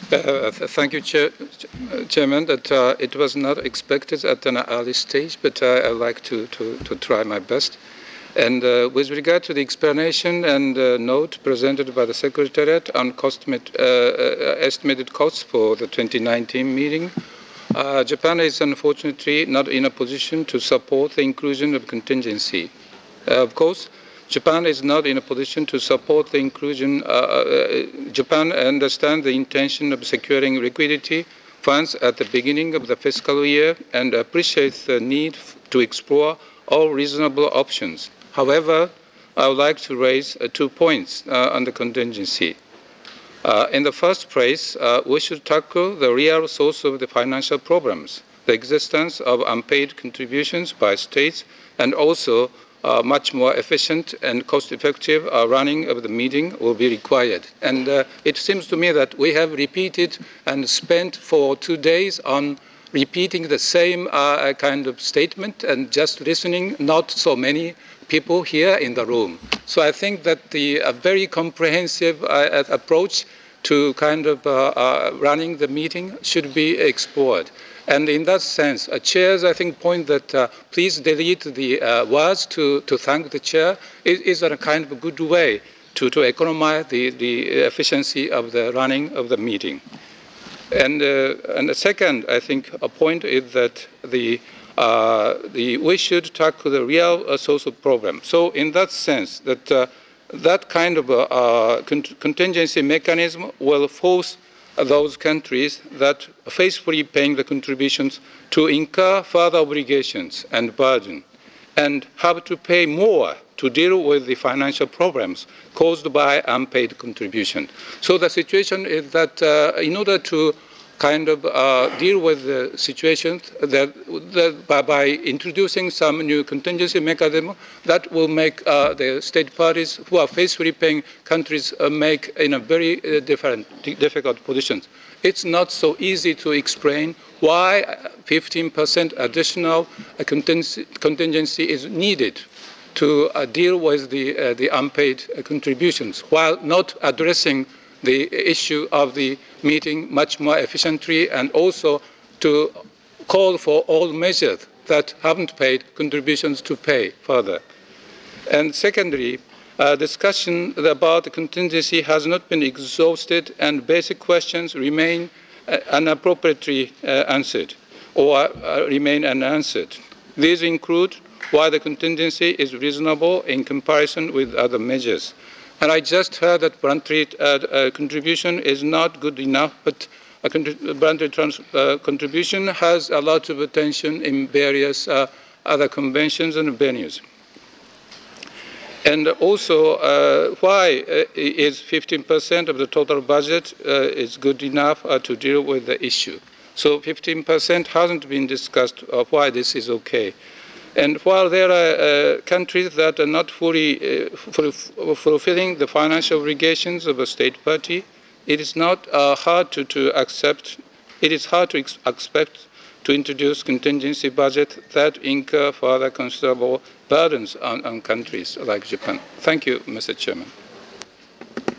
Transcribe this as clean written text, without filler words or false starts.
Thank you, Chairman. That it was not expected at an early stage, but I like to try my best. And with regard to the explanation and note presented by the Secretariat on estimated costs for the 2019 meeting, Japan is unfortunately not in a position to support the inclusion of contingency. Of course, Japan is not in a position to support the inclusion. Japan understands the intention of securing liquidity funds at the beginning of the fiscal year and appreciates the need to explore all reasonable options. However, I would like to raise 2 points on the contingency. In the first place, we should tackle the real source of the financial problems, the existence of unpaid contributions by states, and also much more efficient and cost-effective running of the meeting will be required. And it seems to me that we have repeated and spent for 2 days on repeating the same kind of statement and just listening, not so many people here in the room. So I think that the very comprehensive approach to kind of running the meeting should be explored. And in that sense, chairs, I think, point that please delete the words to thank the chair is a kind of a good way to economize the efficiency of the running of the meeting. And the second, I think, a point is that we should tackle the real social problem. So in that sense, that kind of contingency mechanism will force those countries that faithfully paying the contributions to incur further obligations and burden and have to pay more to deal with the financial problems caused by unpaid contribution. So the situation is that in order to kind of deal with the situation by introducing some new contingency mechanism that will make the state parties who are faithfully paying countries make in a very difficult positions. It's not so easy to explain why 15% additional contingency is needed to deal with the unpaid contributions while not addressing the issue of the meeting much more efficiently and also to call for all measures that haven't paid contributions to pay further. And secondly, discussion about the contingency has not been exhausted and basic questions remain inappropriately answered or remain unanswered. These include why the contingency is reasonable in comparison with other measures. And I just heard that voluntary contribution is not good enough, but voluntary contribution has a lot of attention in various other conventions and venues. And also, why is 15% of the total budget is good enough to deal with the issue? So 15% hasn't been discussed why this is okay. And while there are countries that are not fully fulfilling the financial obligations of a state party, it is not hard to accept. It is hard to expect to introduce contingency budget that incur further considerable burdens on countries like Japan. Thank you, Mr. Chairman.